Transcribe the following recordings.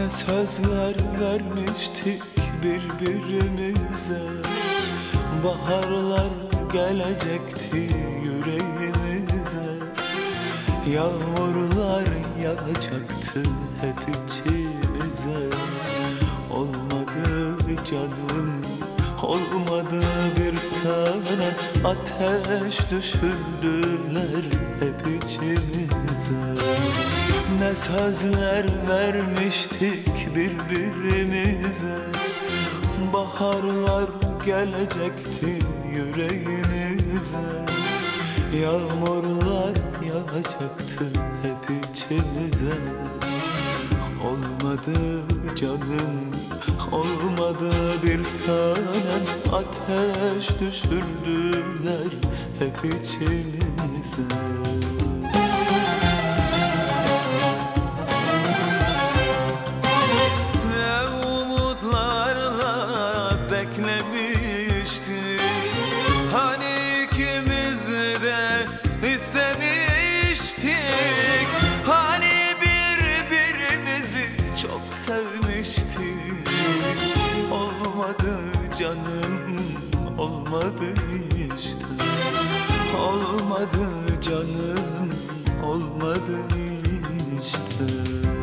Ne sözler vermiştik birbirimize, baharlar gelecekti yüreğimize. Yağmurlar yağacaktı hep içimize. Olmadı canım, olmadı bir tane. Ateş düşürdüler hep içimize. Ne sözler vermiştik birbirimize, baharlar gelecekti yüreğimize. Yağmurlar yağacaktı hep içimize. Olmadı canım, olmadı bir tanem. Ateş düşürdüler hep içimize. Beklemiştik, hani ikimiz de istemiştik, hani birbirimizi çok sevmiştik. Olmadı canım, olmadı işte. Olmadı canım, olmadı işte.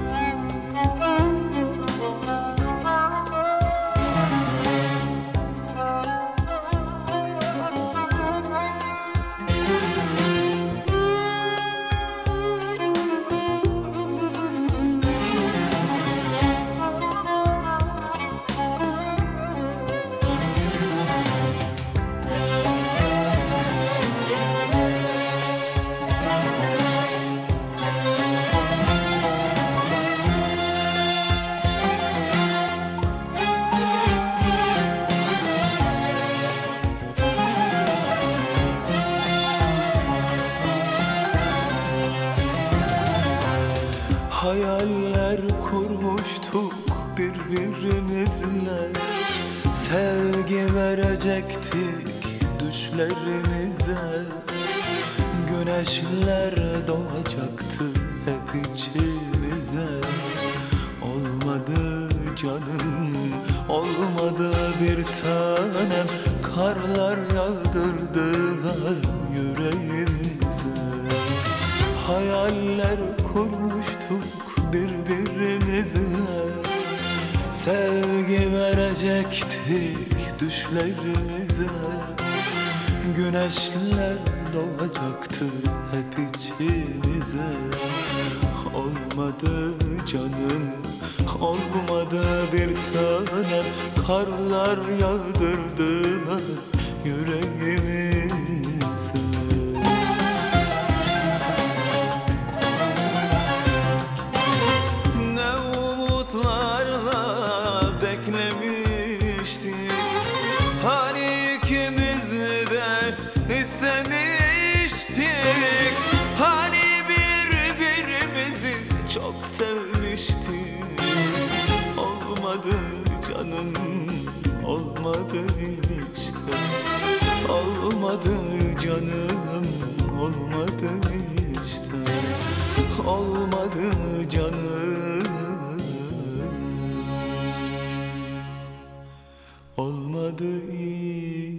Hayaller kurmuştuk birbirimizle, sevgi verecektik düşlerimize. Güneşler doğacaktı hep içimize. Olmadı canım, olmadı bir tanem. Karlar yağdırdılar yüreğimize. Hayaller kurmuştuk birbirimize, sevgi verecektik düşlerimize. Güneşler doğacaktı hep içimize. Olmadı canım, olmadı bir tanem. Karlar yağdırdılar yüreğimize. Beklemiştik, hani ikimiz de istemiştik, hani birbirimizi çok sevmiştik. Olmadı canım, olmadı işte. Olmadı canım, olmadı işte. Olmadı canım, olmadı.